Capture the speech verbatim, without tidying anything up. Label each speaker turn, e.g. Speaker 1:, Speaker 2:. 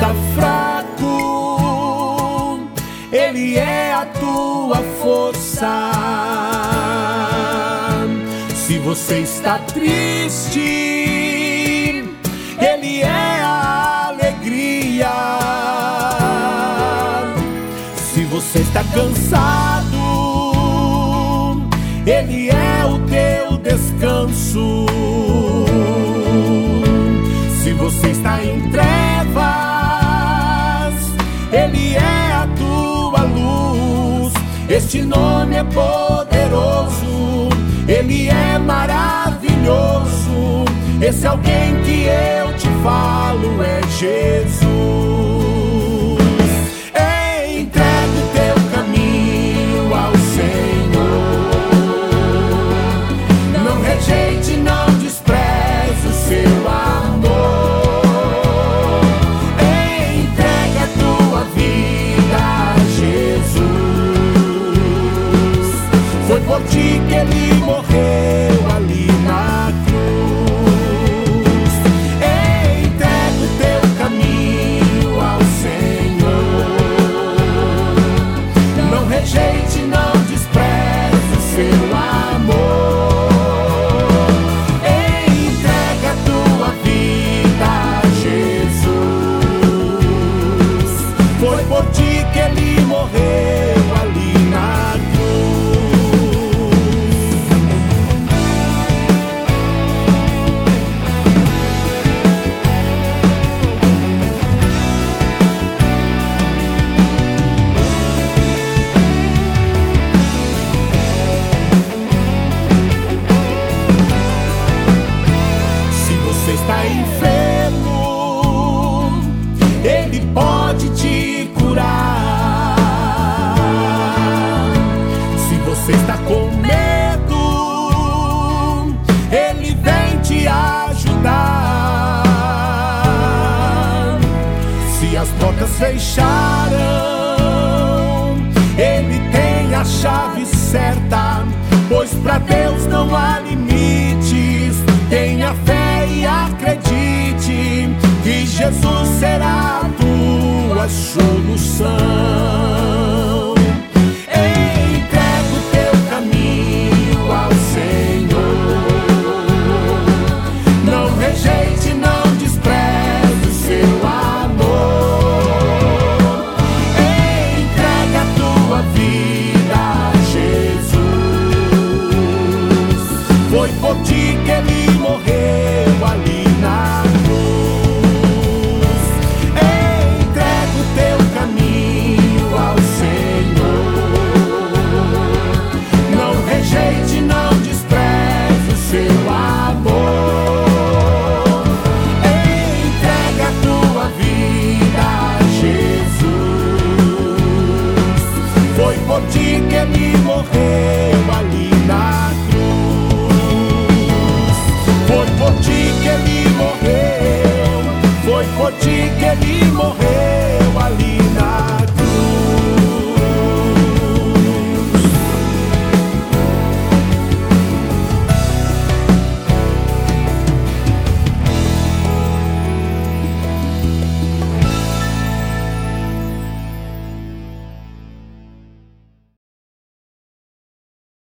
Speaker 1: está fraco, Ele é a tua força. Se você está triste, Ele é a alegria. Se você está cansado, Ele é o teu descanso. Se você está em trevas, Ele é a tua luz. Este nome é poderoso, Ele é maravilhoso. Esse alguém que eu te falo é Jesus. Entrega o teu caminho ao Senhor. Não rejeite, não despreze o seu amor. Entrega a tua vida a Jesus. Foi por ti que Ele morreu ali na cruz. Entrega o teu caminho ao Senhor. Não rejeite, não despreze o seu amor. Entrega a tua vida a Jesus. Foi por ti que Ele morreu ali na está enfermo, Ele pode te curar. Se você está com medo, Ele vem te ajudar. Se as portas fecharam, Ele tem a chave certa, pois para Deus não há limites. Tenha fé e acredite que Jesus será a tua solução. Entrega o teu caminho ao Senhor. Não rejeite, não despreze o seu amor. Entrega a tua vida a Jesus. Foi por ti que Ele morreu ali na cruz. Entrega o teu caminho ao Senhor. Não rejeite, não despreze o seu amor. Entrega a tua vida a Jesus. Foi por ti que Ele morreu ali na cruz. Foi por ti que Ele morreu, foi por ti que Ele morreu.